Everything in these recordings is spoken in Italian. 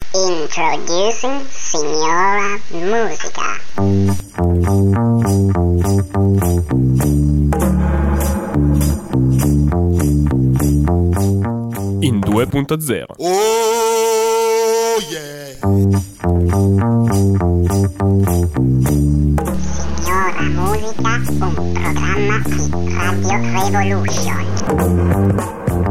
Introducing Signora Musica. In 2.0. Oh yeah! Signora Musica, un programma di Radio Revolution.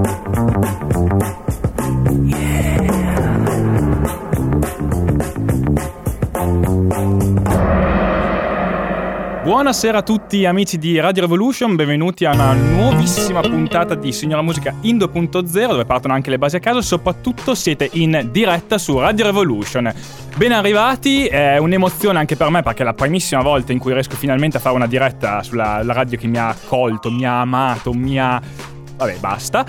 Buonasera a tutti amici di Radio Revolution, benvenuti a una nuovissima puntata di Signora Musica in 2.0, dove partono anche le basi a caso, soprattutto siete in diretta su Radio Revolution. Ben arrivati, è un'emozione anche per me perché è la primissima volta in cui riesco finalmente a fare una diretta sulla radio che mi ha accolto, mi ha amato, Vabbè, basta.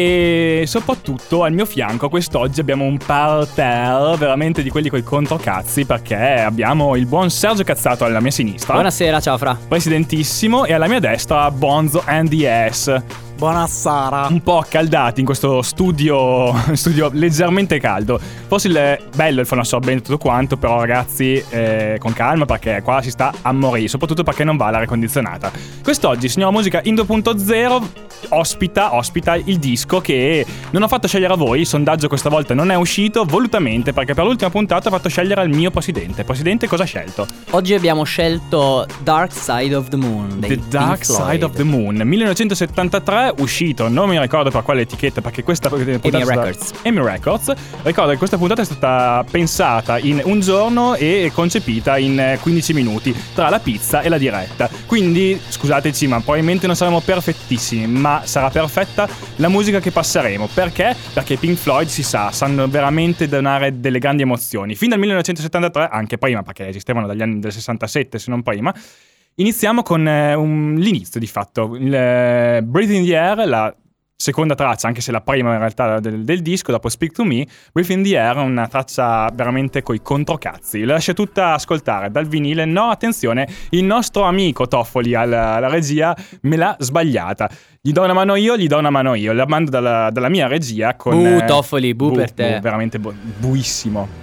E soprattutto al mio fianco quest'oggi abbiamo un parterre veramente di quelli coi controcazzi, perché abbiamo il buon Sergio Cazzato alla mia sinistra. Buonasera, ciao Fra. Presidentissimo. E alla mia destra Bonzo NDS. Buonasera. Un po' accaldati in questo studio leggermente caldo. Forse il bello il fonoassorbente tutto quanto, però ragazzi con calma perché qua si sta a morire, soprattutto perché non va l'aria condizionata. Quest'oggi Signora Musica in 2.0 ospita il disco che non ho fatto scegliere a voi. Il sondaggio questa volta non è uscito volutamente perché per l'ultima puntata ho fatto scegliere al mio presidente. Presidente, cosa ha scelto? Oggi abbiamo scelto Dark Side of the Moon dei The Dark Side of the Moon 1973, uscito, non mi ricordo per quale etichetta, perché questa puntata EMI Records. Ricordo che questa puntata è stata pensata in un giorno e concepita in 15 minuti tra la pizza e la diretta. Quindi scusateci, ma probabilmente non saremo perfettissimi, ma sarà perfetta la musica che passeremo. Perché? Perché Pink Floyd, si sa, sanno veramente donare delle grandi emozioni. Fin dal 1973, anche prima, perché esistevano dagli anni del 67 se non prima. Iniziamo con l'inizio di fatto, il Breathe in the Air, la seconda traccia, anche se la prima in realtà del disco, dopo Speak to Me. Breathe in the Air, una traccia veramente coi controcazzi. La lascio tutta ascoltare dal vinile. No, attenzione, il nostro amico Toffoli alla regia me l'ha sbagliata. Gli do una mano io, la mando dalla mia regia con... Toffoli, per te. Veramente buissimo.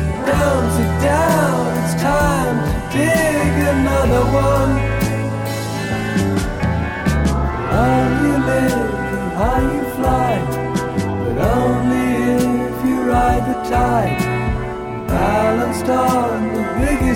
Down, it's time to dig another one.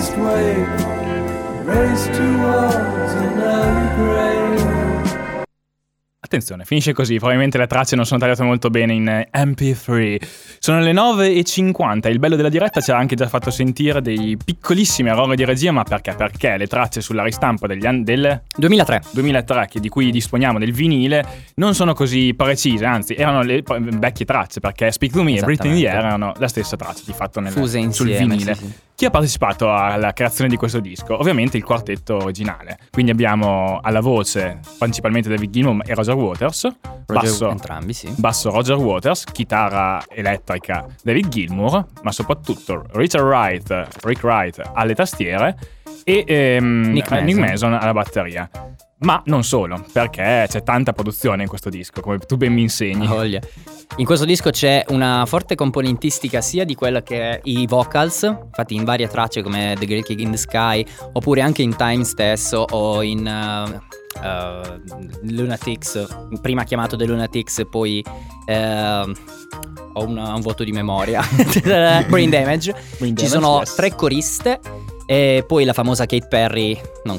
east wave, race towards another grave. Attenzione, finisce così, probabilmente le tracce non sono tagliate molto bene in MP3. Sono le 9:50, il bello della diretta ci ha anche già fatto sentire dei piccolissimi errori di regia, ma perché? Perché le tracce sulla ristampa degli anni del 2003, di cui disponiamo del vinile, non sono così precise, anzi erano le vecchie tracce, perché Speak to Me e Breathe in the Air erano la stessa traccia di fatto fuse insieme, sul vinile. sì. Chi ha partecipato alla creazione di questo disco? Ovviamente il quartetto originale. Quindi abbiamo alla voce principalmente David Gilmour e Roger Waters, entrambi, sì. basso Roger Waters, chitarra elettrica David Gilmour, ma soprattutto Rick Wright alle tastiere e Nick Mason alla batteria. Ma non solo, perché c'è tanta produzione in questo disco, come tu ben mi insegni. Voglia. In questo disco c'è una forte componentistica sia di quella che è i vocals, infatti in varie tracce come The Great Gig in the Sky, oppure anche in Time stesso o in Lunatics, prima chiamato The Lunatics, poi ho un vuoto di memoria. Brain Damage. Ci sono 3 coriste. E poi la famosa Carol Terry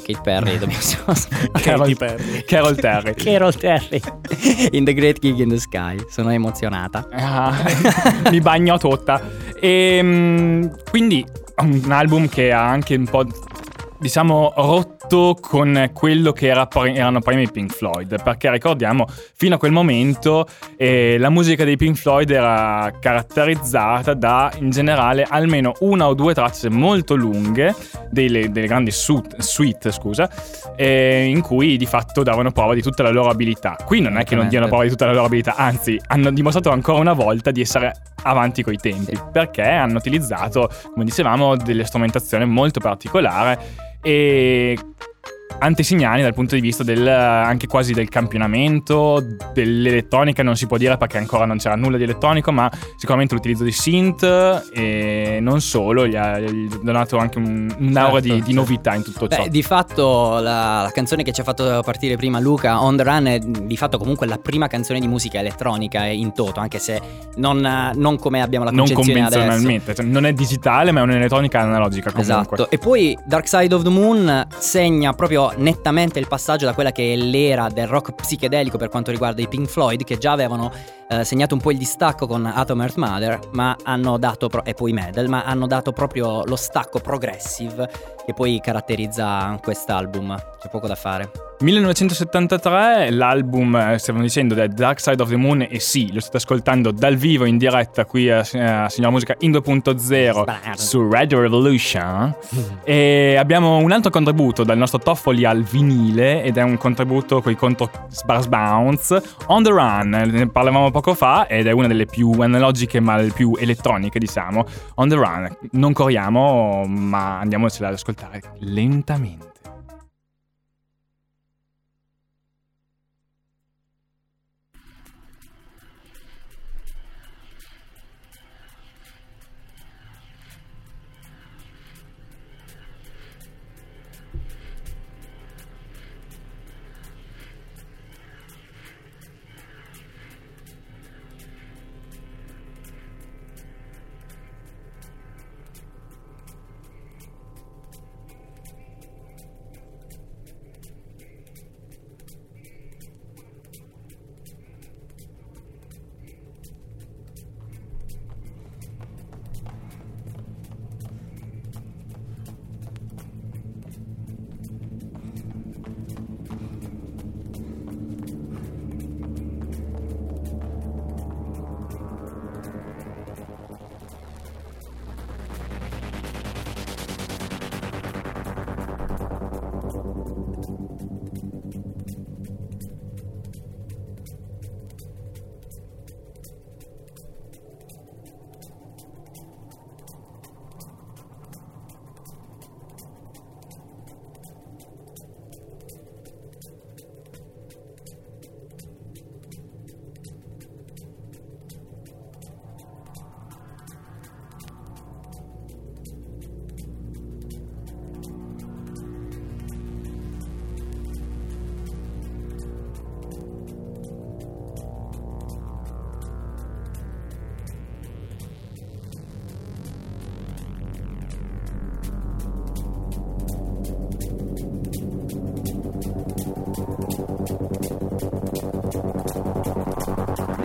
in The Great Gig in the Sky. Sono emozionata. Mi bagno tutta. E quindi un album che ha anche un po', diciamo, rotto con quello che erano prima i Pink Floyd, perché ricordiamo fino a quel momento la musica dei Pink Floyd era caratterizzata da, in generale, almeno 1 o 2 tracce molto lunghe, delle grandi suite, in cui di fatto davano prova di tutta la loro abilità. Qui non è che non diano prova di tutta la loro abilità, anzi hanno dimostrato ancora una volta di essere avanti coi tempi, perché hanno utilizzato, come dicevamo, delle strumentazioni molto particolari e antesignani dal punto di vista anche quasi del campionamento, dell'elettronica non si può dire perché ancora non c'era nulla di elettronico, ma sicuramente l'utilizzo di synth e non solo, gli ha donato anche un'aura di novità in tutto ciò. Di fatto la canzone che ci ha fatto partire prima Luca, On The Run, è di fatto comunque la prima canzone di musica elettronica in toto, anche se non come abbiamo la concezione adesso. Non convenzionalmente, cioè, non è digitale ma è un'elettronica analogica comunque. Esatto, e poi Dark Side of the Moon segna proprio nettamente il passaggio da quella che è l'era del rock psichedelico per quanto riguarda i Pink Floyd, che già avevano segnato un po' il distacco con Atom Earth Mother, ma hanno dato e poi Metal, ma hanno dato proprio lo stacco progressive che poi caratterizza quest'album. C'è poco da fare. 1973, l'album, stiamo dicendo, The Dark Side of the Moon, e sì, lo state ascoltando dal vivo in diretta qui a Signora Musica in 2.0 su Radio Revolution. E abbiamo un altro contributo dal nostro Toffoli al vinile, ed è un contributo con i contro Sparse Bounce, On The Run, ne parlavamo poco fa, ed è una delle più analogiche ma le più elettroniche, diciamo. On The Run, non corriamo ma andiamocela ad ascoltare lentamente.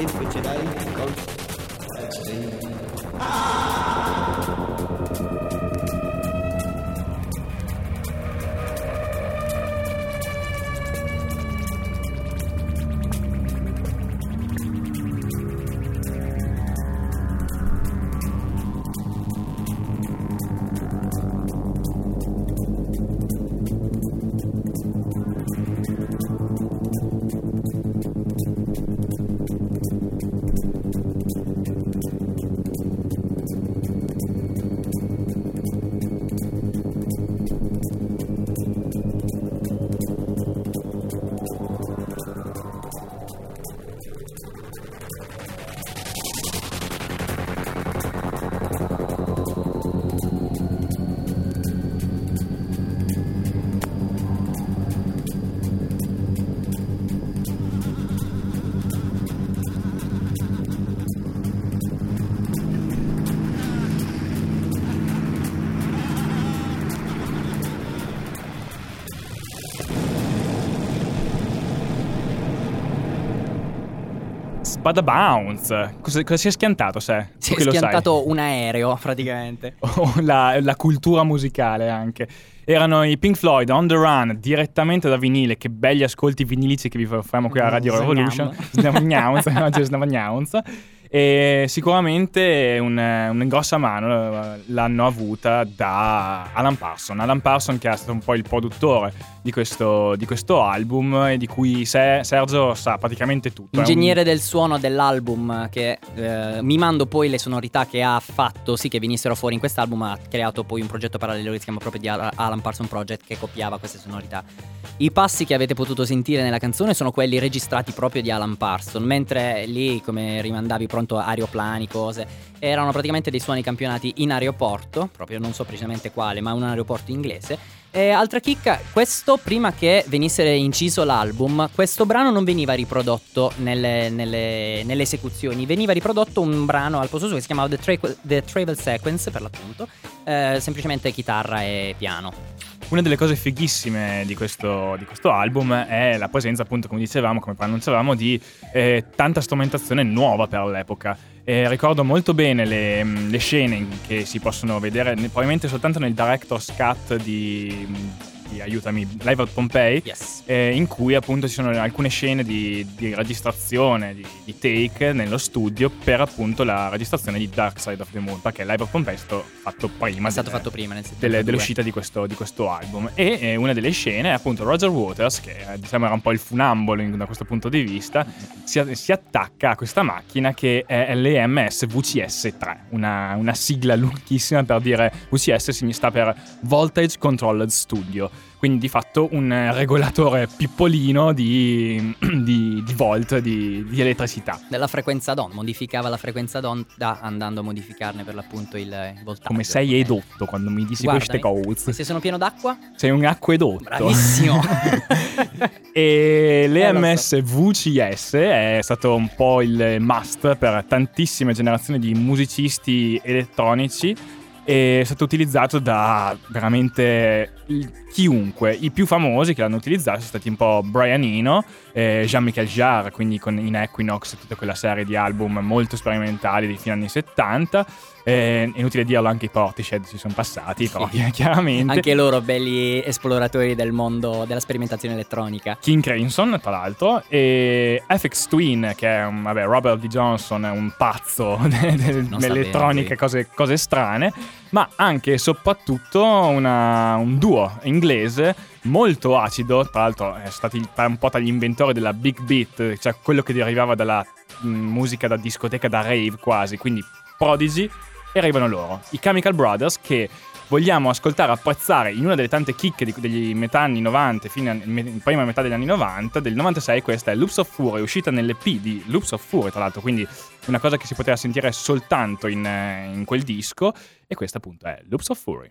l'infidel col Bada Bounce. Cosa si è schiantato, se? Si è schiantato un aereo, praticamente. O la cultura musicale anche. Erano i Pink Floyd, On The Run, direttamente da vinile. Che belli ascolti vinilici che vi offriamo qui a Radio Revolution. E sicuramente una grossa mano l'hanno avuta da Alan Parsons, che è stato un po' il produttore di questo album e di cui Sergio sa praticamente tutto. Ingegnere del suono dell'album, che mimando poi le sonorità che ha fatto sì che venissero fuori in quest'album, ha creato poi un progetto parallelo che si chiama proprio di Alan Parsons Project, che copiava queste sonorità. I passi che avete potuto sentire nella canzone sono quelli registrati proprio di Alan Parsons, mentre lì, come rimandavi pronto, aeroplani, cose, erano praticamente dei suoni campionati in aeroporto, proprio non so precisamente quale, ma un aeroporto inglese. E altra chicca, questo prima che venisse inciso l'album, questo brano non veniva riprodotto nelle esecuzioni, veniva riprodotto un brano al posto suo che si chiamava The Travel Sequence, per l'appunto, semplicemente chitarra e piano. Una delle cose fighissime di questo album è la presenza, appunto, come dicevamo, come annunciavamo, di tanta strumentazione nuova per l'epoca. Ricordo molto bene le scene che si possono vedere probabilmente soltanto nel director's cut di aiutami, Live at Pompeii, yes. In cui appunto ci sono alcune scene di registrazione, di take nello studio per appunto la registrazione di Dark Side of the Moon, perché Live at Pompeii è stato fatto prima, nel 72. dell'uscita di questo album. E una delle scene è appunto Roger Waters, che diciamo era un po' il funambolo da questo punto di vista, si attacca a questa macchina che è l'EMS VCS3, una sigla lunghissima per dire VCS sta per Voltage Controlled Studio. Quindi di fatto un regolatore pippolino di volt, di elettricità. Della frequenza d'onda, modificava la frequenza d'onda andando a modificarne per l'appunto il voltaggio. Come sei edotto quando mi dici queste cose. Se sono pieno d'acqua? Sei un acquedotto. Bravissimo. E l'EMS VCS è stato un po' il must per tantissime generazioni di musicisti elettronici. È stato utilizzato da veramente chiunque. I più famosi che l'hanno utilizzato sono stati un po' Brian Eno, Jean-Michel Jarre, quindi in Equinox, tutta quella serie di album molto sperimentali di fine anni 70. Inutile dirlo, anche i Portishead ci sono passati, sì. Chiaramente. Anche loro belli esploratori del mondo della sperimentazione elettronica. King Crimson, tra l'altro, e FX Twin, che è Robert D. Johnson, un pazzo dell'elettronica, cose strane, ma anche e soprattutto un duo inglese molto acido. Tra l'altro è stati un po' tra gli inventori della big beat, cioè quello che derivava dalla musica da discoteca, da rave quasi, quindi Prodigy. E arrivano loro, i Chemical Brothers, che vogliamo ascoltare, apprezzare in una delle tante chicche degli metà anni 90, prima metà degli anni 90, del 96. Questa è Loops of Fury, uscita nell'EP di Loops of Fury, tra l'altro, quindi una cosa che si poteva sentire soltanto in quel disco. E questa appunto è Loops of Fury.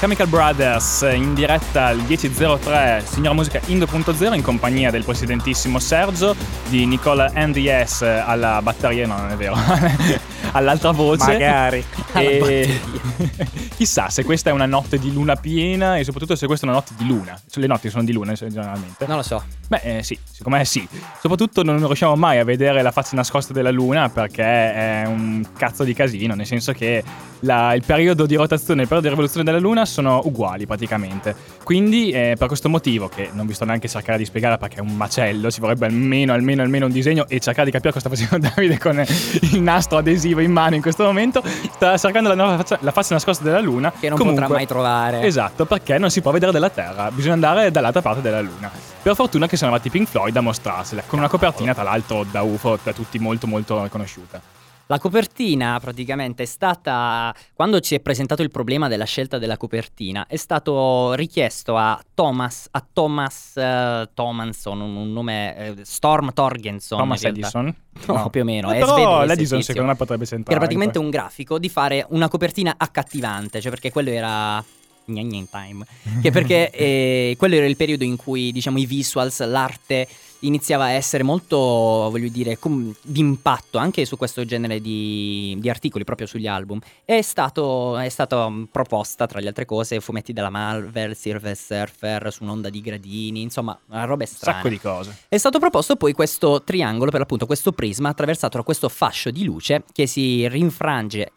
Chemical Brothers in diretta al 10.03, Signora Musica in 2.0 in compagnia del presidentissimo Sergio, di Nicola NDS alla batteria, no non è vero, all'altra voce. Magari. E chissà se questa è una notte di luna piena e soprattutto se questa è una notte di luna. Le notti sono di luna generalmente. Non lo so. Beh sì, secondo me sì. Soprattutto non riusciamo mai a vedere la faccia nascosta della luna perché è un cazzo di casino, nel senso che il periodo di rotazione e il periodo di rivoluzione della luna sono uguali praticamente. Quindi per questo motivo, che non vi sto neanche a cercare di spiegare perché è un macello, ci vorrebbe almeno un disegno e cercare di capire cosa sta facendo Davide con il nastro adesivo in mano in questo momento, sta cercando la faccia nascosta della luna che non potrà mai trovare. Esatto, perché non si può vedere dalla Terra, bisogna andare dall'altra parte della luna. Per fortuna che sono arrivati Pink Floyd a mostrarsela con una copertina tra l'altro da UFO da tutti molto molto riconosciuta. La copertina praticamente è stata, quando ci è presentato il problema della scelta della copertina, è stato richiesto a Thomas Thomanson, un nome, Storm Torgenson. Thomas Edison? No, più o meno. Però l'Edison secondo me potrebbe centrare. Era praticamente un grafico di fare una copertina accattivante, cioè perché quello era... time. Che perché quello era il periodo in cui, diciamo, i visuals, l'arte iniziava a essere molto, voglio dire, d'impatto anche su questo genere di articoli, proprio sugli album. È stata proposta, tra le altre cose, fumetti della Marvel, Silver Surfer, su un'onda di gradini, insomma, una roba strana. Un sacco di cose. È stato proposto poi questo triangolo, per l'appunto questo prisma attraversato da questo fascio di luce che si rifrange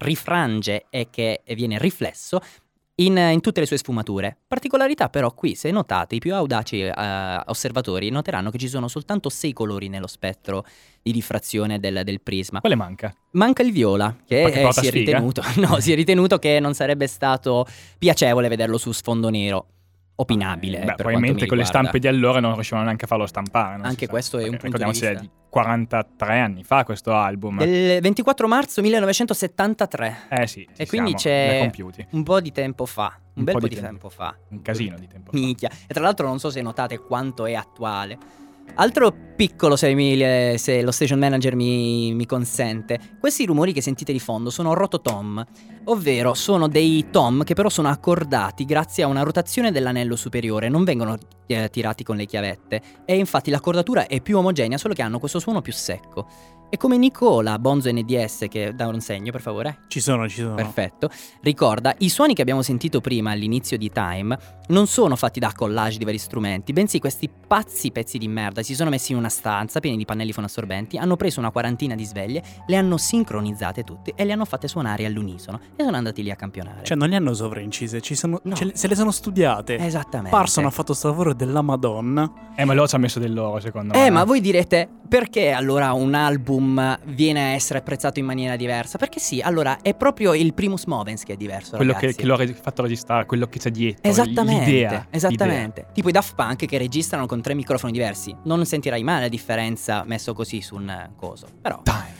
e che viene riflesso in tutte le sue sfumature. Particolarità però qui, se notate, i più audaci osservatori noteranno che ci sono soltanto 6 colori nello spettro di diffrazione del prisma. Quale manca? Manca il viola, che si è ritenuto che non sarebbe stato piacevole vederlo su sfondo nero. Opinabile. Per probabilmente con le stampe di allora non riuscivano neanche a farlo stampare. Anche questo è un punto di vista. Ricordiamoci, è di 43 anni fa questo album. Del 24 marzo 1973. Sì. E quindi c'è un po' di tempo fa. Un bel po' di tempo fa. Un casino di tempo fa. Minchia. E tra l'altro non so se notate quanto è attuale. Altro piccolo, se lo station manager mi consente. Questi rumori che sentite di fondo sono rototom, ovvero sono dei tom che però sono accordati grazie a una rotazione dell'anello superiore, non vengono tirati con le chiavette e infatti l'accordatura è più omogenea, solo che hanno questo suono più secco. E come Nicola Bonzo NDS, che dà un segno per favore? Ci sono. Perfetto. Ricorda, i suoni che abbiamo sentito prima all'inizio di Time non sono fatti da collage di vari strumenti, bensì questi pezzi di merda si sono messi in una stanza pieni di pannelli fonoassorbenti, hanno preso una quarantina di sveglie, le hanno sincronizzate tutte e le hanno fatte suonare all'unisono e sono andati lì a campionare. Cioè non le hanno sovraincise, se le sono studiate. Esattamente. Parson ha fatto sto lavoro della Madonna. Ma loro ci ha messo del loro, secondo me. Ma voi direte, perché allora un album viene a essere apprezzato in maniera diversa? Perché sì, allora è proprio il primus movens che è diverso, quello ragazzi. che lo ha fatto registrare, quello che c'è dietro. Esattamente. L'idea. Tipo i Daft Punk che registrano con 3 microfoni diversi. Non sentirai mai la differenza messo così su un coso. Però Time.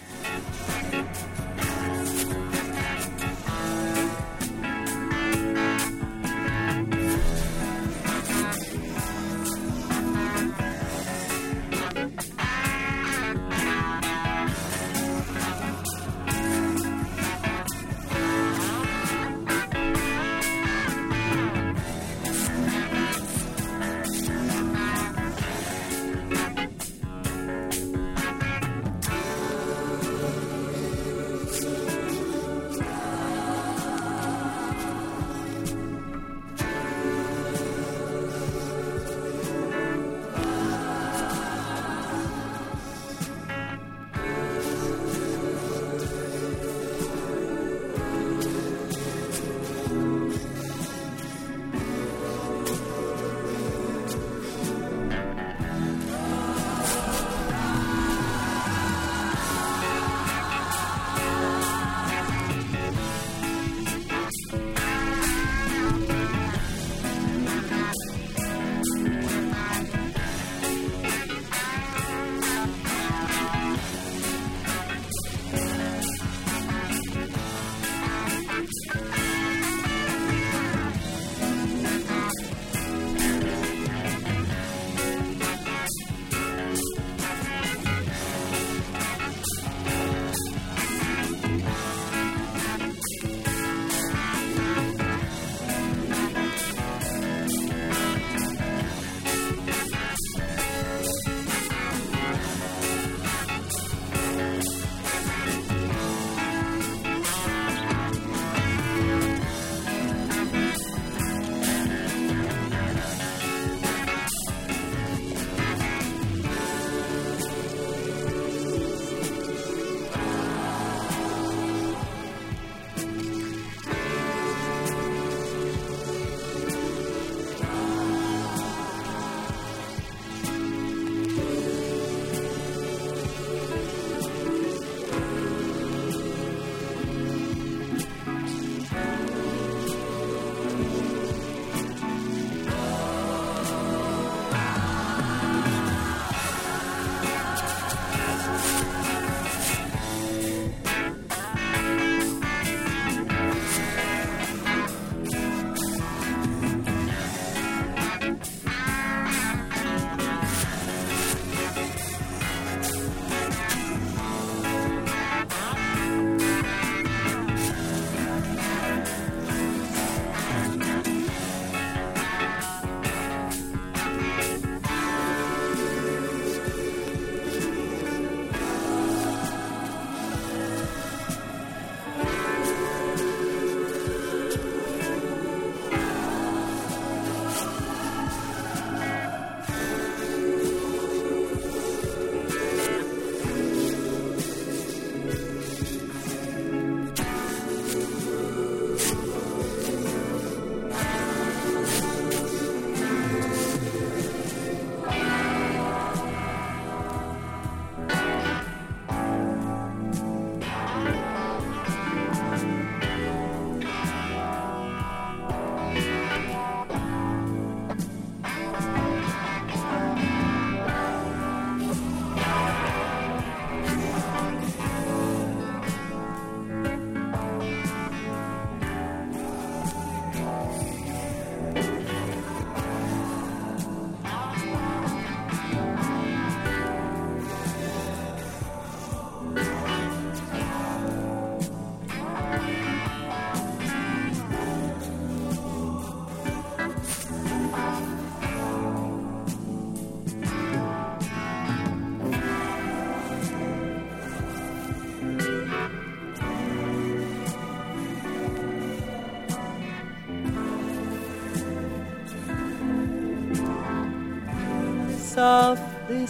softly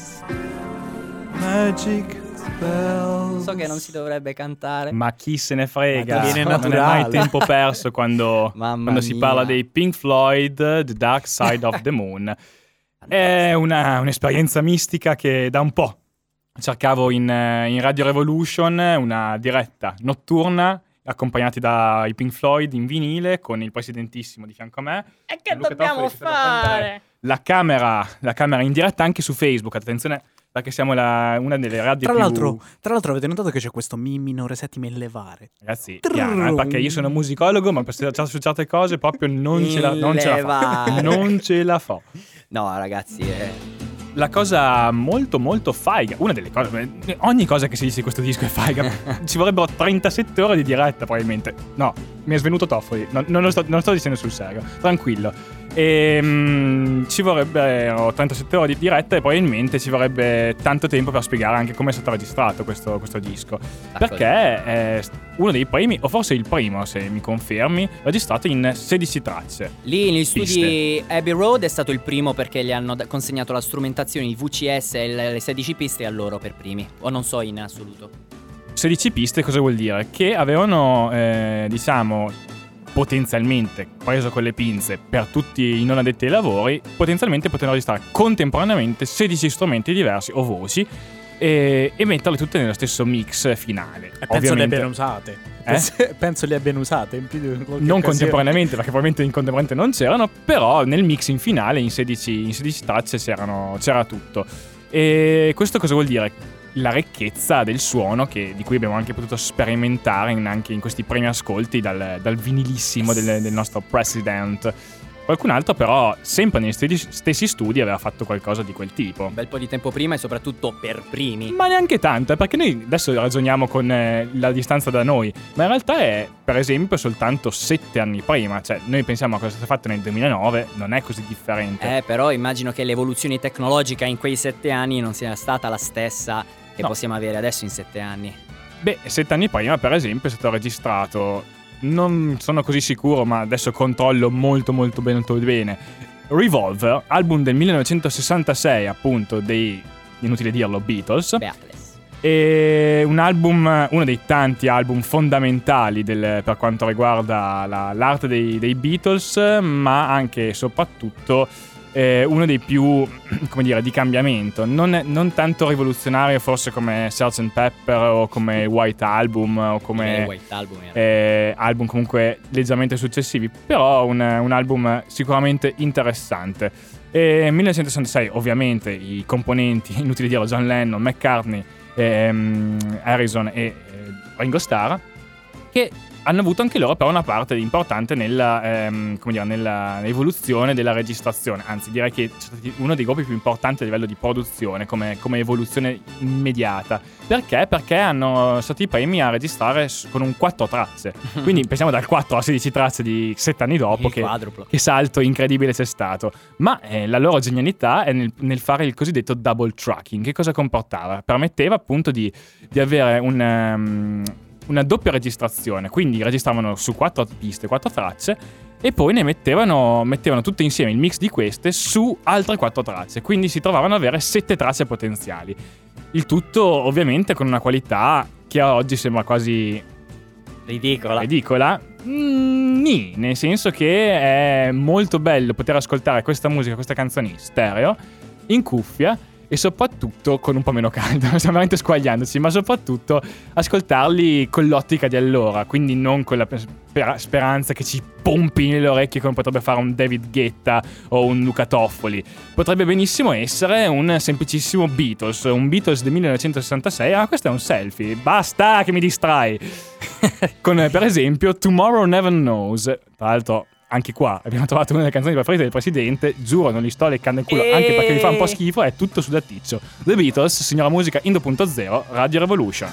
magic spells. So che non si dovrebbe cantare. Ma chi se ne frega? Viene Non è naturale. mai tempo perso quando Mamma si mia. parla dei Pink Floyd, The Dark Side of the Moon. È un'esperienza mistica che da un po' cercavo in Radio Revolution, una diretta notturna accompagnati dai Pink Floyd in vinile con il presidentissimo di fianco a me. E che Luca dobbiamo Toffoli, che sta per prendere la camera in diretta anche su Facebook. Attenzione, perché siamo una delle radio Tra più... l'altro avete notato che c'è questo mi minore settima in levare? Ragazzi, chiaro, perché io sono musicologo, ma su certe cose proprio non ce la levare. Non ce la fa. No, ragazzi, La cosa molto molto faiga, una delle cose, ogni cosa che si dice di questo disco è faiga. Ci vorrebbero 37 ore di diretta probabilmente. No, mi è svenuto Toffoli, non lo sto dicendo sul serio, tranquillo. Ci vorrebbero 37 ore di diretta e probabilmente ci vorrebbe tanto tempo per spiegare anche come è stato registrato questo disco. Perché è uno dei primi, o forse il primo, se mi confermi, registrato in 16 tracce. lì negli studi Abbey Road è stato il primo perché gli hanno consegnato la strumentazione, il VCS e le 16 piste a loro per primi. O non so in assoluto. 16 piste cosa vuol dire? Che avevano, diciamo, potenzialmente, preso con le pinze per tutti i non addetti ai lavori, potenzialmente potevano registrare contemporaneamente 16 strumenti diversi o voci e metterle tutte nello stesso mix finale. Penso le abbiano usate. Penso le abbiano usate in più di qualche Non occasione. contemporaneamente, perché probabilmente in contemporaneamente non c'erano, però nel mix in finale in 16 tracce c'era tutto. E questo cosa vuol dire? La ricchezza del suono di cui abbiamo anche potuto sperimentare anche in questi primi ascolti dal vinilissimo del nostro President. Qualcun altro però, sempre negli stessi studi, aveva fatto qualcosa di quel tipo. Un bel po' di tempo prima e soprattutto per primi. Ma neanche tanto, perché noi adesso ragioniamo con la distanza da noi, ma in realtà è, per esempio, soltanto 7 anni prima. Cioè, noi pensiamo a cosa è stato fatto nel 2009, non è così differente. Però immagino che l'evoluzione tecnologica in quei 7 anni non sia stata la stessa che possiamo avere adesso in 7 anni. Beh, 7 anni prima, per esempio, è stato registrato, non sono così sicuro, ma adesso controllo molto bene, Revolver, album del 1966, appunto, dei, inutile dirlo, Beatles. E un album, uno dei tanti album fondamentali per quanto riguarda l'arte dei Beatles, ma anche e soprattutto uno dei più, come dire, di cambiamento, non tanto rivoluzionario forse come Sgt. Pepper o come White Album o come White Album, album comunque leggermente successivi, però un album sicuramente interessante. E 1966 ovviamente i componenti, inutile dirlo, John Lennon, McCartney, Harrison e Ringo Starr, che hanno avuto anche loro però una parte importante nell'evoluzione della registrazione. Anzi, direi che è stato uno dei gruppi più importanti a livello di produzione come evoluzione immediata. Perché? Perché hanno stati i primi a registrare con un 4 tracce. Quindi pensiamo dal 4 a 16 tracce di 7 anni dopo, che salto incredibile c'è stato. Ma la loro genialità è nel fare il cosiddetto double tracking. Che cosa comportava? Permetteva appunto di avere una doppia registrazione, quindi registravano su 4 piste, 4 tracce e poi ne mettevano tutte insieme il mix di queste su altre 4 tracce, quindi si trovavano ad avere 7 tracce potenziali. Il tutto ovviamente con una qualità che a oggi sembra quasi ridicola. Nel senso che è molto bello poter ascoltare questa musica, queste canzoni stereo in cuffia e soprattutto con un po' meno caldo, stiamo veramente squagliandoci, ma soprattutto ascoltarli con l'ottica di allora, quindi non con la speranza che ci pompi nelle orecchie come potrebbe fare un David Guetta o un Luca Toffoli. Potrebbe benissimo essere un semplicissimo Beatles, un Beatles del 1966, questo è un selfie, basta che mi distrai, con per esempio Tomorrow Never Knows, tra l'altro. Anche qua abbiamo trovato una delle canzoni preferite del presidente. Giuro, non li sto leccando il culo, anche perché mi fa un po' schifo. È tutto sudaticcio. The Beatles, signora musica in 2.0, Radio Revolution.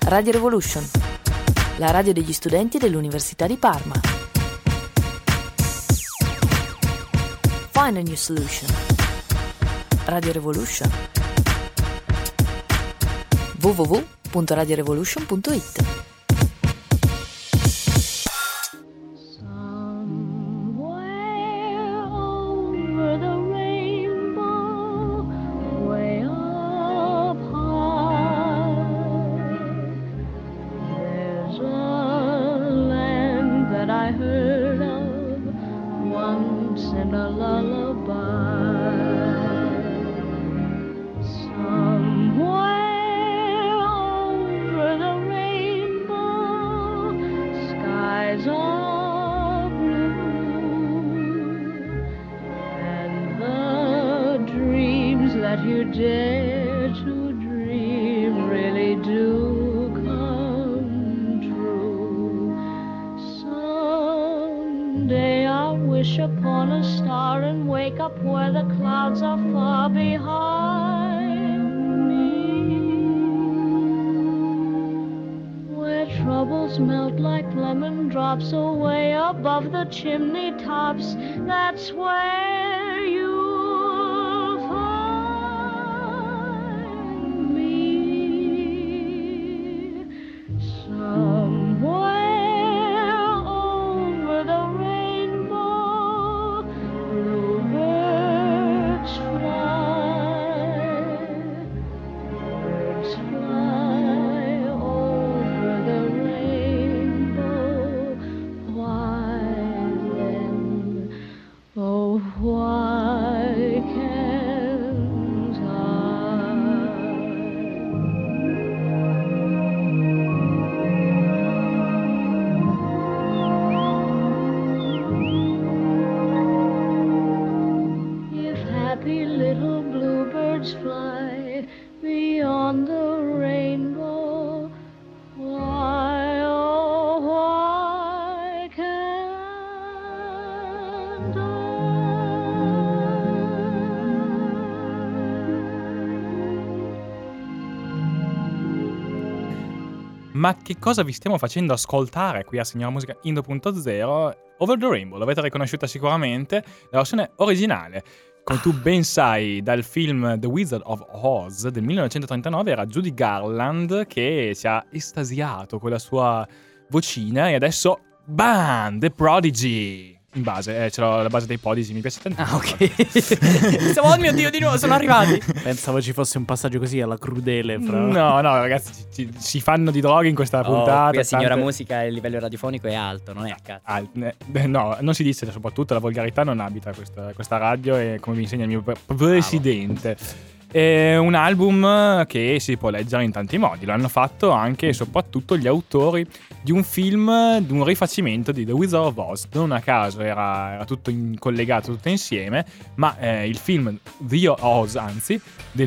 Radio Revolution, la radio degli studenti dell'Università di Parma. Find a new solution. Radio Revolution. www.radiorevolution.it. Chimney tops, that's where you'll find me. Somewhere over the rainbow, bluebirds fly. Birds fly over the rainbow. Oh, why can't I? If happy little bluebirds fly beyond the rainbow, why, oh, why can't I? Ma che cosa vi stiamo facendo ascoltare qui a Signora Musica in 2.0? Over the Rainbow, l'avete riconosciuta sicuramente, la versione originale. Come tu ben sai, dal film The Wizard of Oz del 1939 era Judy Garland che si è estasiato con la sua vocina e adesso, bam, The Prodigy! In base, c'è la base dei Prodigy, mi piace tanto. Ah, ok. Oh mio Dio, di nuovo sono arrivati. Pensavo ci fosse un passaggio così alla crudele fra... No, ragazzi, si fanno di droghe in questa puntata. Qui a Signora Musica il livello radiofonico è alto, non è a cazzo. No, non si dice, soprattutto la volgarità non abita questa radio, e come mi insegna il mio presidente. È un album che si può leggere in tanti modi. Lo hanno fatto anche e soprattutto gli autori di un film, di un rifacimento di The Wizard of Oz. Non a caso era tutto collegato, tutto insieme, ma il film The Oz, anzi, del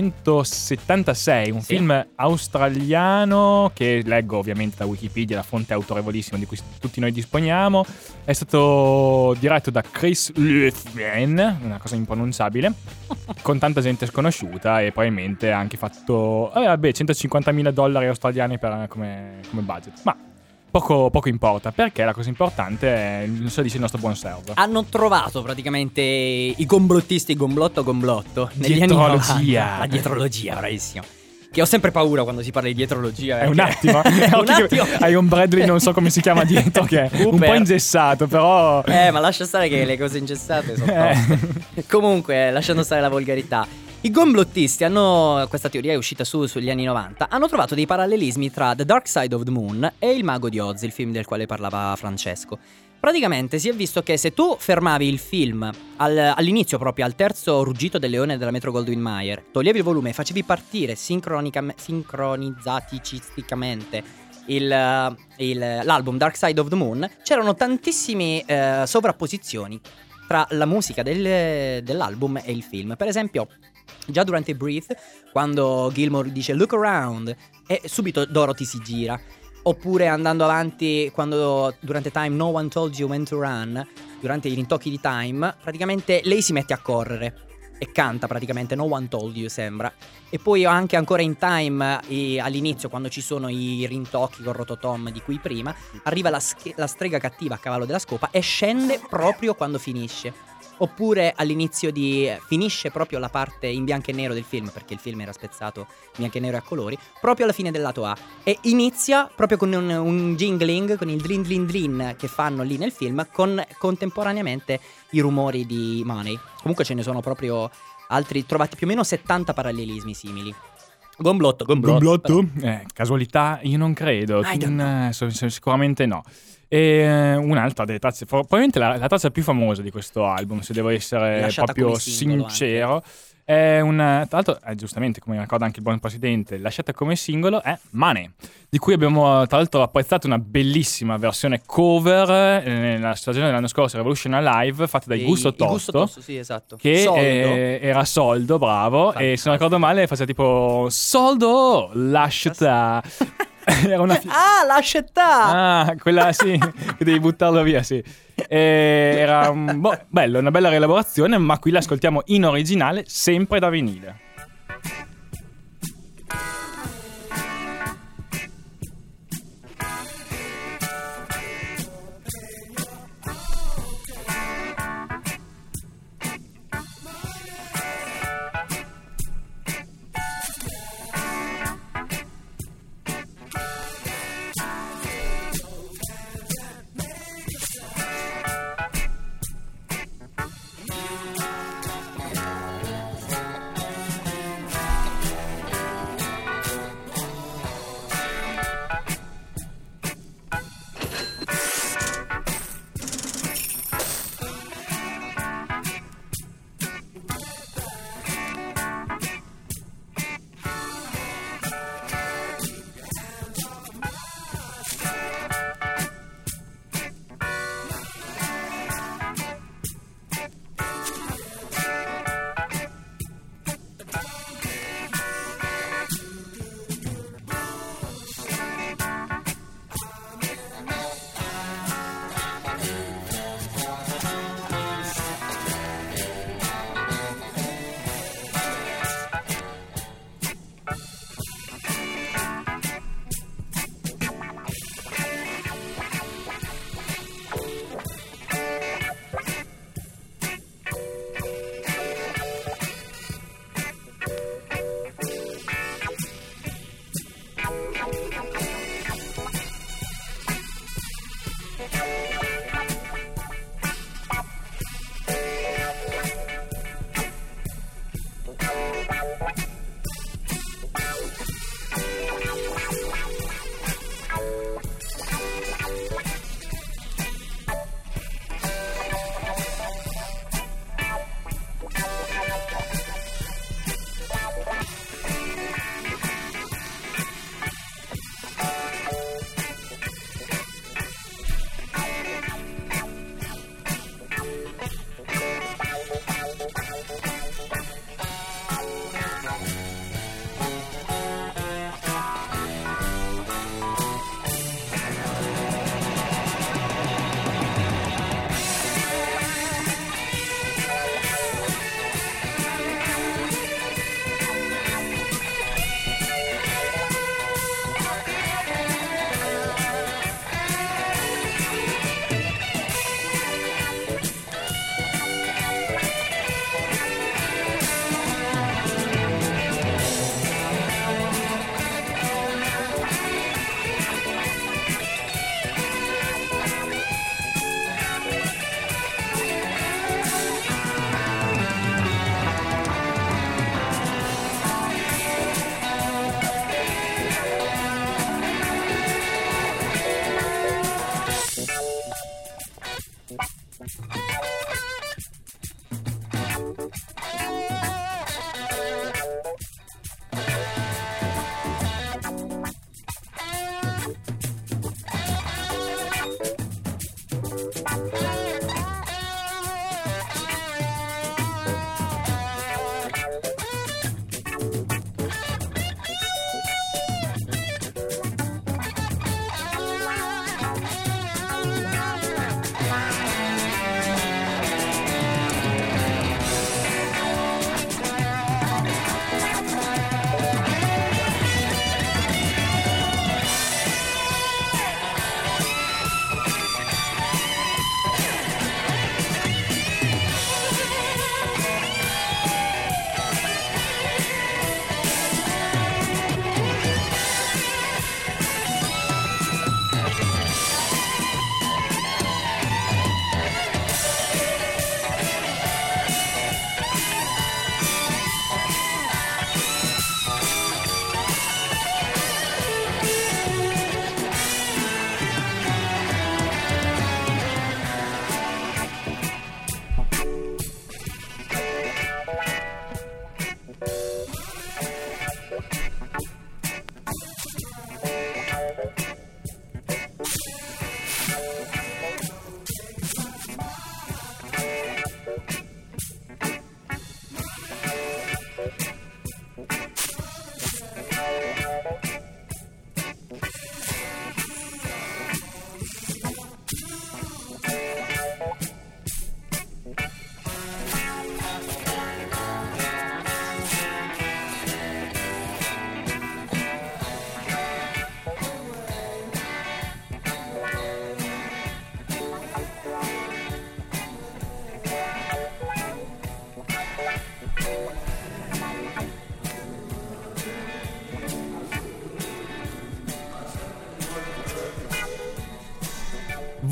1976, un film australiano che leggo ovviamente da Wikipedia, la fonte autorevolissima di cui tutti noi disponiamo. È stato diretto da Chris Luthien, una cosa impronunciabile, con tanta gente sconosciuta, e probabilmente anche fatto $150.000 australiani come budget. Ma poco importa, perché la cosa importante è, non so, dice il nostro buon servo. Hanno trovato praticamente i complottisti gomblotto negli anni 90. La dietrologia, bravissimo. Che ho sempre paura quando si parla di dietrologia. È un attimo. Hai un Bradley, non so come si chiama dietro, che è un po' ingessato, però. Ma lascia stare che le cose ingessate sono toste. Comunque, lasciando stare la volgarità, i complottisti questa teoria è uscita sugli anni 90, hanno trovato dei parallelismi tra The Dark Side of the Moon e Il Mago di Oz, il film del quale parlava Francesco. Praticamente si è visto che se tu fermavi il film all'inizio, proprio al terzo ruggito del leone della Metro-Goldwyn-Mayer, toglievi il volume e facevi partire sincronizzatisticamente l'album Dark Side of the Moon, c'erano tantissime sovrapposizioni tra la musica dell'album e il film. Per esempio, già durante Breathe, quando Gilmour dice "Look around", e subito Dorothy si gira. Oppure andando avanti, quando durante Time "No one told you when to run", durante i rintocchi di Time, praticamente lei si mette a correre. e canta praticamente No One Told You, sembra. E poi anche ancora in Time, all'inizio, quando ci sono i rintocchi con Rototom di cui prima, arriva la strega cattiva a cavallo della scopa e scende proprio quando finisce. Oppure all'inizio finisce proprio la parte in bianco e nero del film, perché il film era spezzato in bianco e nero e a colori, proprio alla fine del lato A, e inizia proprio con un jingling, con il drin drin drin che fanno lì nel film, con contemporaneamente i rumori di Money. Comunque ce ne sono proprio altri, trovati più o meno 70 parallelismi simili. Gomblotto. Casualità? Io non credo. Sicuramente no. E un'altra delle tazze, probabilmente la tazza più famosa di questo album, se devo essere lasciata proprio sincero, è tra l'altro, giustamente, come ricorda anche il buon presidente, lasciata come singolo è Money, di cui abbiamo tra l'altro apprezzato una bellissima versione cover nella stagione dell'anno scorso, Revolution Alive, fatta dai Gusto Tosto, sì, esatto. Che Soldo. Era Soldo, bravo. Fantastico. E se non ricordo male faceva tipo Soldo, lasciata. Era una lasciata! Quella sì, che devi buttarlo via, sì. Era bello, una bella rielaborazione, ma qui l'ascoltiamo in originale, sempre da vinile.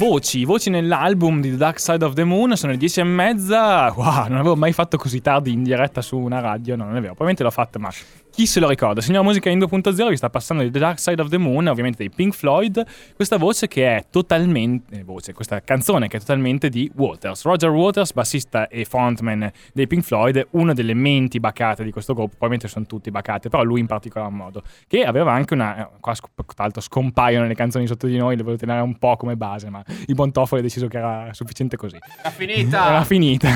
voci nell'album di The Dark Side of the Moon, sono le 10:30. Wow, non avevo mai fatto così tardi in diretta su una radio. No, non è vero, probabilmente l'ho fatta, ma chi se lo ricorda? Signora Musica in 2.0 vi sta passando di The Dark Side of the Moon, ovviamente dei Pink Floyd. Questa voce che è totalmente questa canzone che è totalmente di Waters. Roger Waters, bassista e frontman dei Pink Floyd, una delle menti bacate di questo gruppo. Probabilmente sono tutti bacate, però lui in particolar modo, che aveva anche qua tra l'altro scompaiono le canzoni sotto di noi, le volevo tenere un po' come base, ma il buon Toffoli ha deciso che era sufficiente così. Era finita.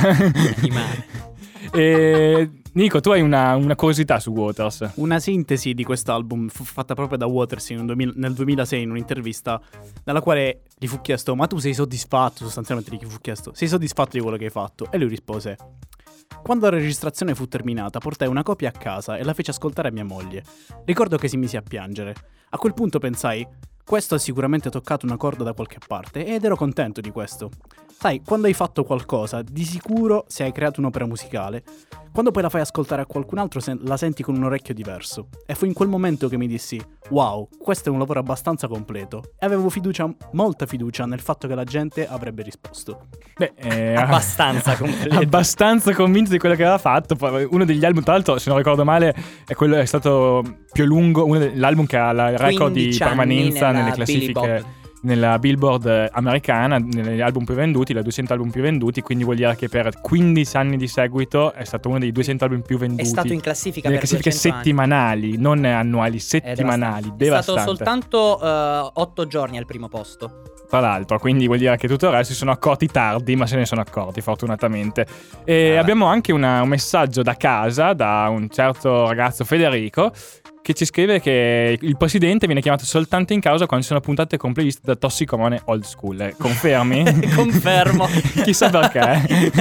E Nico, tu hai una curiosità su Waters. Una sintesi di quest'album fu fatta proprio da Waters nel 2006 in un'intervista, nella quale gli fu chiesto: ma tu sei soddisfatto? Sostanzialmente gli fu chiesto: sei soddisfatto di quello che hai fatto? E lui rispose: quando la registrazione fu terminata, portai una copia a casa e la feci ascoltare a mia moglie. Ricordo che si mise a piangere. A quel punto pensai: questo ha sicuramente toccato una corda da qualche parte, ed ero contento di questo. Sai, quando hai fatto qualcosa, di sicuro se hai creato un'opera musicale, quando poi la fai ascoltare a qualcun altro la senti con un orecchio diverso. E fu in quel momento che mi dissi: wow, questo è un lavoro abbastanza completo. E avevo molta fiducia nel fatto che la gente avrebbe risposto. Abbastanza completo. Abbastanza convinto di quello che aveva fatto. Uno degli album, tra l'altro, se non ricordo male, è stato più lungo, l'album che ha la record di permanenza nelle classifiche, nella Billboard americana, negli album più venduti, la 200 album più venduti, quindi vuol dire che per 15 anni di seguito è stato uno dei 200 album più venduti. È stato in classifica nelle per classifiche settimanali, non annuali, settimanali. È stato soltanto 8 giorni al primo posto. Tra l'altro, quindi vuol dire che tutto il resto si sono accorti tardi, ma se ne sono accorti fortunatamente. E abbiamo anche un messaggio da casa da un certo ragazzo Federico, che ci scrive che il presidente viene chiamato soltanto in causa quando ci sono puntate con playlist da tossicomane old school. Confermi? Confermo. Chissà perché.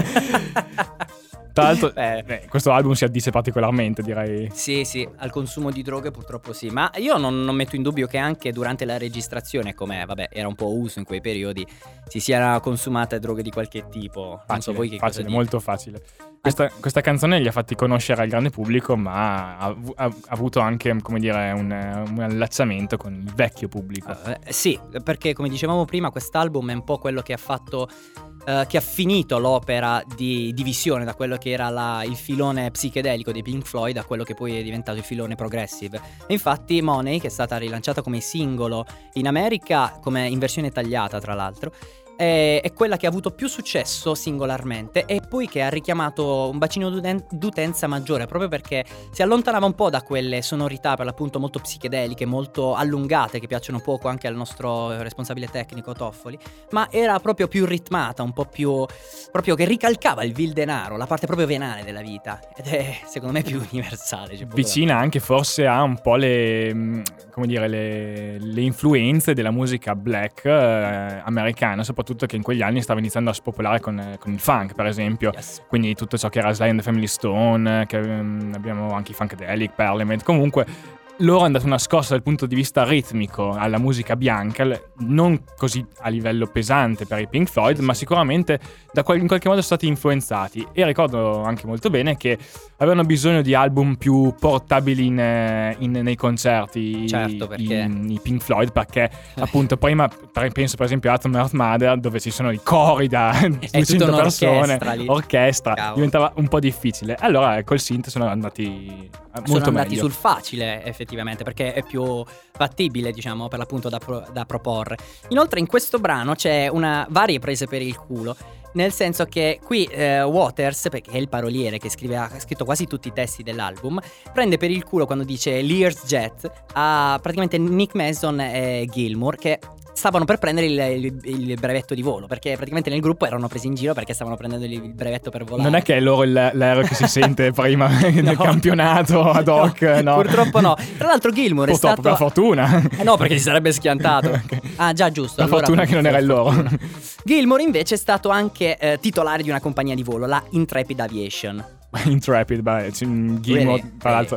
Tra l'altro questo album si addice particolarmente, direi. Sì, al consumo di droghe purtroppo sì. Ma io non metto in dubbio che anche durante la registrazione, come era un po' uso in quei periodi, si siano consumate droghe di qualche tipo. Facile, non so voi che facile, cosa molto facile. Questa canzone li ha fatti conoscere al grande pubblico, ma ha avuto anche, come dire, un allacciamento con il vecchio pubblico. Sì, perché come dicevamo prima, quest'album è un po' quello che ha fatto, che ha finito l'opera di divisione da quello che era il filone psichedelico dei Pink Floyd a quello che poi è diventato il filone progressive. E infatti Money, che è stata rilanciata come singolo in America, come in versione tagliata tra l'altro, è quella che ha avuto più successo singolarmente e poi che ha richiamato un bacino d'utenza maggiore, proprio perché si allontanava un po' da quelle sonorità per l'appunto molto psichedeliche, molto allungate, che piacciono poco anche al nostro responsabile tecnico Toffoli, ma era proprio più ritmata, un po' più proprio che ricalcava il vil denaro, la parte proprio venale della vita, ed è secondo me più universale, vicina anche forse a un po' le influenze della musica black americana, soprattutto che in quegli anni stava iniziando a spopolare con il funk, per esempio. Yes. Quindi tutto ciò che era Sly and the Family Stone, che abbiamo anche i Funkadelic, Parliament. Comunque loro hanno dato una scossa dal punto di vista ritmico alla musica bianca, non così a livello pesante per i Pink Floyd, ma sicuramente in qualche modo sono stati influenzati. E ricordo anche molto bene che avevano bisogno di album più portabili nei concerti. Certo, perché i Pink Floyd, perché appunto prima penso per esempio a Atom Earth Mother, dove ci sono i cori da 200 persone, orchestra, diventava un po' difficile. Allora col synth sono andati molto meglio. Sul facile effettivamente, perché è più fattibile, diciamo, per l'appunto da proporre. Inoltre in questo brano c'è varie prese per il culo, nel senso che qui Waters, perché è il paroliere che ha scritto quasi tutti i testi dell'album, prende per il culo quando dice Lear's Jet a praticamente Nick Mason e Gilmour, che stavano per prendere il brevetto di volo, perché praticamente nel gruppo erano presi in giro perché stavano prendendo il brevetto per volare. Non è che è loro l'aereo che si sente prima del campionato ad hoc, no? Purtroppo no. Tra l'altro Gilmour è stato... per fortuna. No, perché si sarebbe schiantato. Okay. Ah già, giusto. Per allora, fortuna che non era il loro. Gilmour invece è stato anche titolare di una compagnia di volo, la Intrepid Aviation. Intrepid, Gilmour, tra l'altro...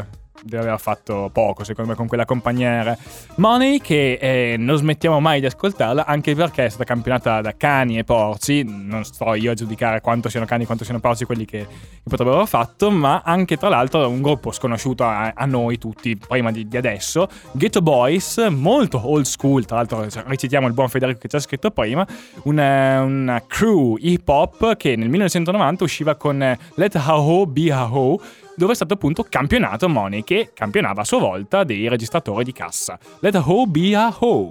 deve aver fatto poco secondo me con quella compagnia. Money, che non smettiamo mai di ascoltarla, anche perché è stata campionata da cani e porci. Non sto io a giudicare quanto siano cani e quanto siano porci quelli che potrebbero aver fatto, ma anche tra l'altro un gruppo sconosciuto a noi tutti prima di adesso, Ghetto Boys, molto old school, tra l'altro recitiamo il buon Federico che ci ha scritto prima, una crew hip hop che nel 1990 usciva con Let Ha Ho Be Ha Ho, dove è stato appunto campionato Money, che campionava a sua volta dei registratori di cassa. Let Ha Ho Be Ha Ho.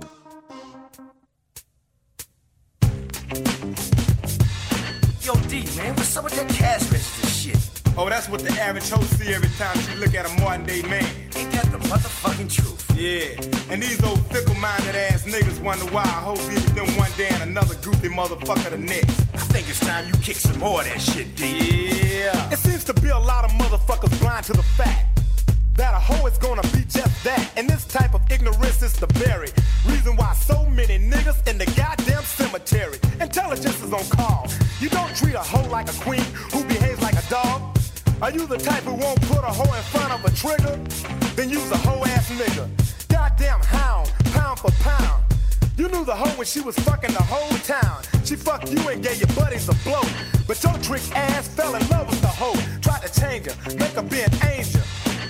Yo, D, man, what's up with that cash register shit? Oh, that's what the average host see every time she look at a modern day man. Ain't that the motherfucking truth? Yeah, and these old fickle-minded ass niggas wonder why a hoe be with them one day and another goofy motherfucker the next. I think it's time you kick some more of that shit, D. Yeah. It seems to be a lot of motherfuckers blind to the fact that a hoe is gonna be just that. And this type of ignorance is the very reason why so many niggas in the goddamn cemetery. Intelligence is on call. You don't treat a hoe like a queen who behaves like a dog. Are you the type who won't put a hoe in front of a trigger? Then use a hoe ass nigga. Goddamn hound, pound for pound. You knew the hoe when she was fucking the whole town. She fucked you and gave your buddies a blow. But your trick ass fell in love with the hoe. Tried to change her, make her be an angel.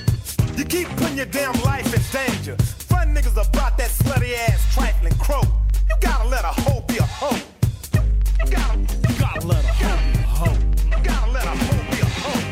You keep putting your damn life in danger. Fun niggas about that slutty ass trifling crow. You gotta let a hoe be a hoe. You gotta let a hoe be a hoe. You gotta let a hoe be a hoe.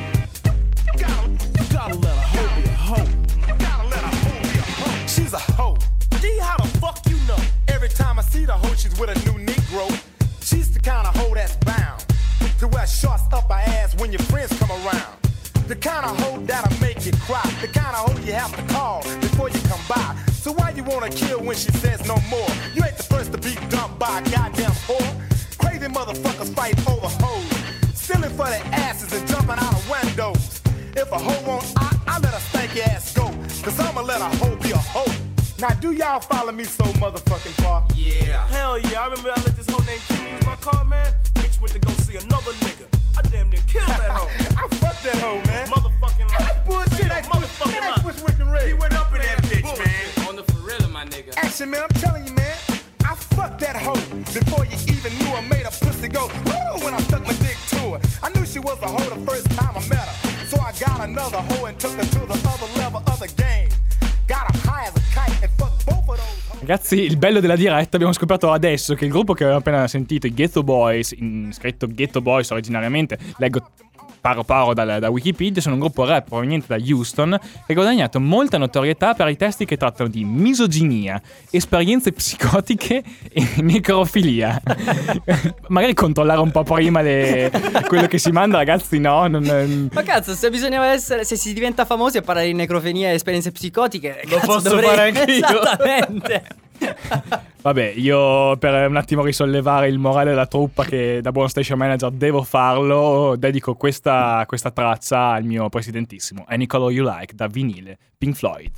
You gotta let a hoe be a hoe. You gotta let a hoe be a hoe. She's a hoe. D, how the fuck you know? Every time I see the hoe, she's with a new Negro. She's the kind of hoe that's bound to wear shorts up her ass when your friends come around. The kind of hoe that'll make you cry. The kind of hoe you have to call before you come by. So why you wanna kill when she says no more? You ain't the first to be dumped by a goddamn whore. Crazy motherfuckers fight over hoes, stealing for their asses and jumping out of windows. If a hoe won't, I let her stanky ass go. Cause I'ma let a hoe be a hoe. Now do y'all follow me so motherfucking far? Yeah. Hell yeah, I remember I let this hoe named Kim use my car, man. Bitch went to go see another nigga. I damn near killed that hoe. I fucked that hoe, man. Motherfucking That's bullshit. That's Wicked Red. He went up in that bitch, Bullshit. man. On the for real, my nigga. Action, man, I'm telling you, man. I fucked that hoe before you even knew I made a pussy go woo when I stuck my dick to her. I knew she was a hoe the first time I met her. So I got another hoe and took her to the other level of the game. Got her high as a kite and fucked both of those. Ragazzi, il bello della diretta, abbiamo scoperto adesso che il gruppo che avevamo appena sentito, i Ghetto Boys, scritto Ghetto Boys originariamente, leggo paro da Wikipedia, sono un gruppo rap proveniente da Houston che ha guadagnato molta notorietà per i testi che trattano di misoginia, esperienze psicotiche e necrofilia. Magari controllare un po' prima quello che si manda, ragazzi, no? Ma cazzo, se si diventa famosi a parlare di necrofilia e esperienze psicotiche, lo posso fare anche io. Esattamente. Vabbè, io per un attimo risollevare il morale della truppa, che da buon station manager devo farlo, dedico questa traccia al mio presidentissimo Any Color You Like, da vinile, Pink Floyd.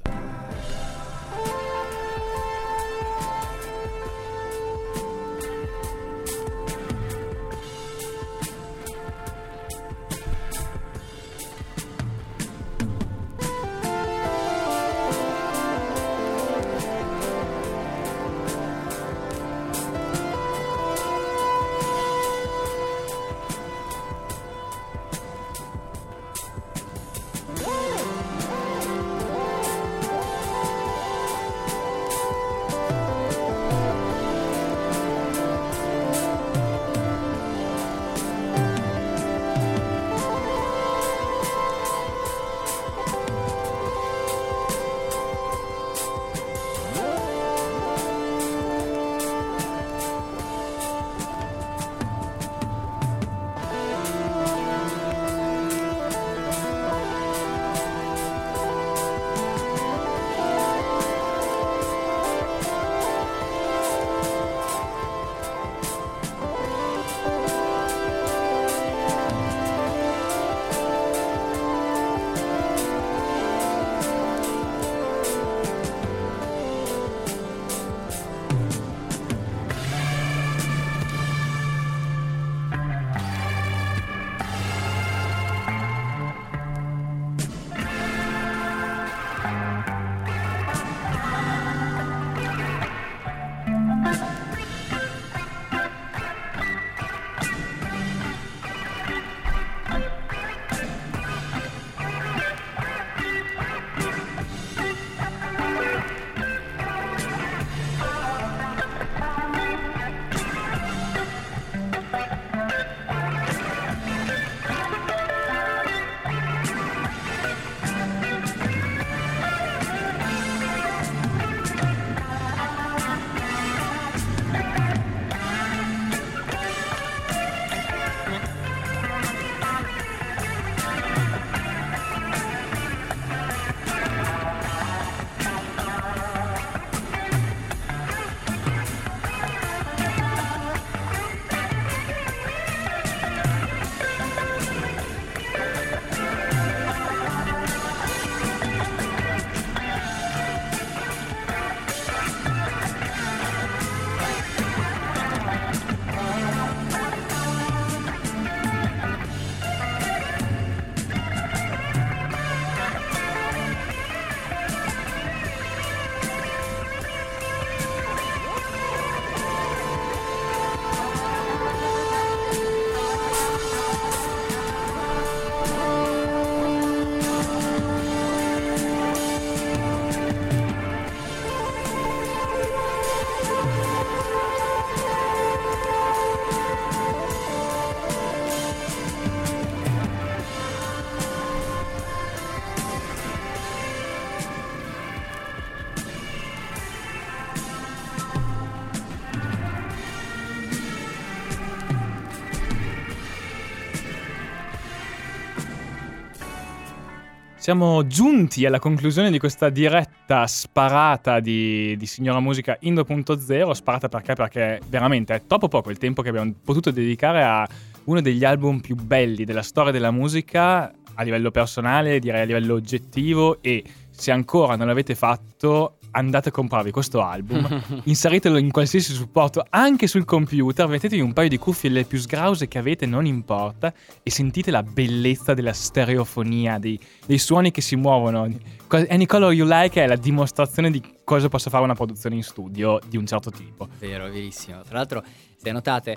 Siamo giunti alla conclusione di questa diretta sparata di Signora Musica in 2.0. Sparata perché veramente è troppo poco il tempo che abbiamo potuto dedicare a uno degli album più belli della storia della musica a livello personale, direi a livello oggettivo, e se ancora non l'avete fatto andate a comprarvi questo album, inseritelo in qualsiasi supporto, anche sul computer, mettetevi un paio di cuffie le più sgrause che avete, non importa, e sentite la bellezza della stereofonia, dei suoni che si muovono. Any Color You Like è la dimostrazione di cosa possa fare una produzione in studio di un certo tipo. Vero, verissimo. Tra l'altro, se notate,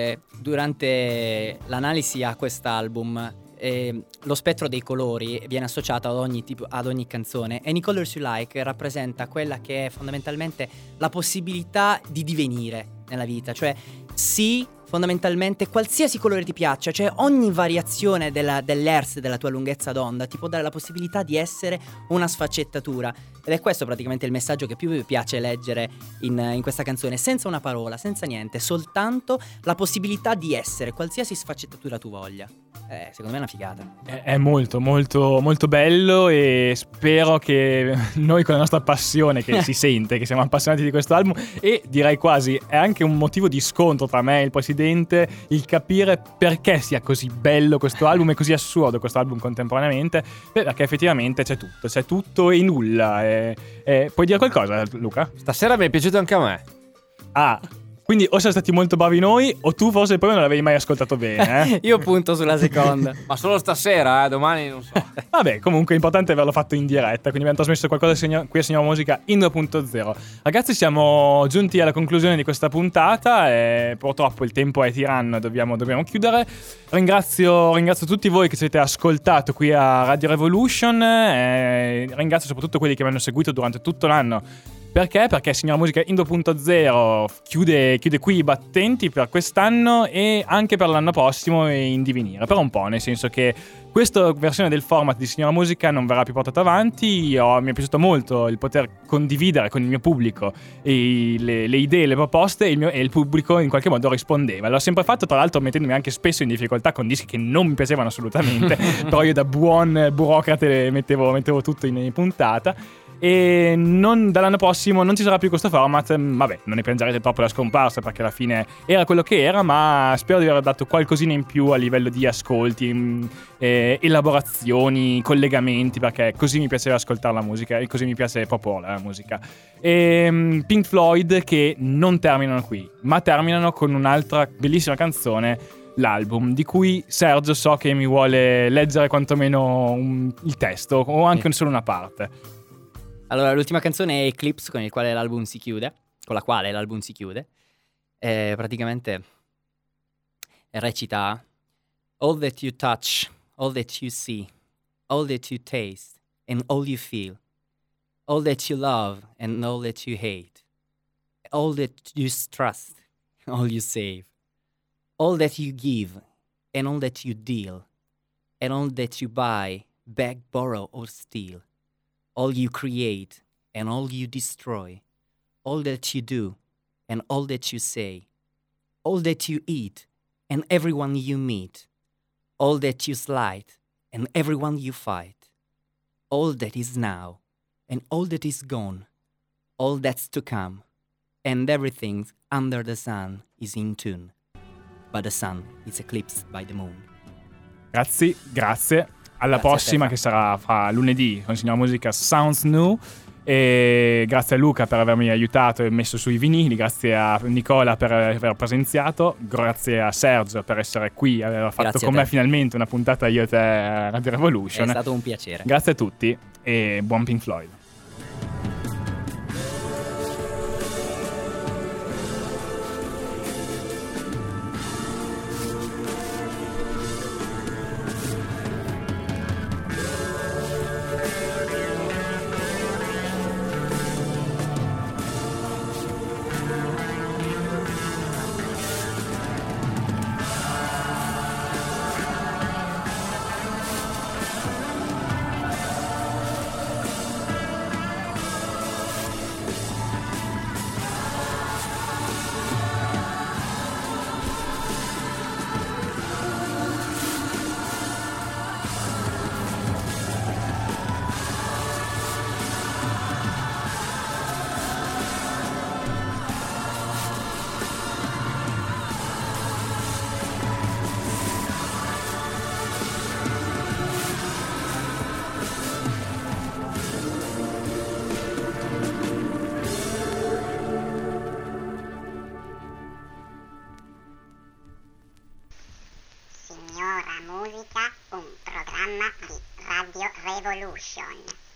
durante l'analisi a quest'album lo spettro dei colori viene associato ad ogni canzone. Any Colors You Like rappresenta quella che è fondamentalmente la possibilità di divenire nella vita, cioè sì, fondamentalmente qualsiasi colore ti piaccia, cioè ogni variazione dell'hertz della tua lunghezza d'onda ti può dare la possibilità di essere una sfaccettatura, ed è questo praticamente il messaggio che più mi piace leggere in questa canzone, senza una parola, senza niente, soltanto la possibilità di essere qualsiasi sfaccettatura tu voglia. Secondo me è una figata. È molto molto molto bello, e spero che noi con la nostra passione, che si sente che siamo appassionati di questo album, e direi quasi è anche un motivo di scontro tra me e il presidente, il capire perché sia così bello questo album e così assurdo questo album contemporaneamente, perché effettivamente c'è tutto e nulla. Puoi dire qualcosa, Luca? Stasera mi è piaciuto anche a me. Quindi o siamo stati molto bravi noi, o tu forse poi non l'avevi mai ascoltato bene. Io punto sulla seconda. Ma solo stasera, domani non so. Vabbè, comunque è importante averlo fatto in diretta, quindi abbiamo trasmesso qualcosa qui a Signora Musica in 2.0. Ragazzi, siamo giunti alla conclusione di questa puntata e purtroppo il tempo è tiranno e dobbiamo chiudere. Ringrazio tutti voi che ci avete ascoltato qui a Radio Revolution, ringrazio soprattutto quelli che mi hanno seguito durante tutto l'anno. Perché? Perché Signora Musica in 2.0 chiude qui i battenti per quest'anno e anche per l'anno prossimo e in divenire, per un po', nel senso che questa versione del format di Signora Musica non verrà più portata avanti. Mi è piaciuto molto il poter condividere con il mio pubblico le idee, le proposte, e il pubblico in qualche modo rispondeva. L'ho sempre fatto, tra l'altro mettendomi anche spesso in difficoltà con dischi che non mi piacevano assolutamente, però io da buon burocrate mettevo tutto in puntata. E dall'anno prossimo non ci sarà più questo format. Vabbè, non ne piangerete troppo la scomparsa, perché alla fine era quello che era, ma spero di aver dato qualcosina in più a livello di ascolti, elaborazioni, collegamenti, perché così mi piaceva ascoltare la musica e così mi piace proporre la musica. E Pink Floyd, che non terminano qui, ma terminano con un'altra bellissima canzone, l'album, di cui Sergio so che mi vuole leggere quantomeno il testo, o anche solo una parte. Allora, l'ultima canzone è Eclipse, con la quale l'album si chiude. Praticamente recita: all that you touch, all that you see, all that you taste, and all you feel, all that you love and all that you hate, all that you trust, all you save, all that you give and all that you deal, and all that you buy, beg, borrow or steal, all you create and all you destroy, all that you do and all that you say, all that you eat and everyone you meet, all that you slight and everyone you fight, all that is now and all that is gone, all that's to come, and everything under the sun is in tune, but the sun is eclipsed by the moon. Grazie. Alla prossima, che sarà fra lunedì con Signora Musica Sounds New. E grazie a Luca per avermi aiutato e messo sui vinili, grazie a Nicola per aver presenziato, grazie a Sergio per essere qui, aver fatto con me finalmente una puntata io e te a Radio Revolution. È stato un piacere. Grazie a tutti e buon Pink Floyd. musica, un programma di Radio Revolution.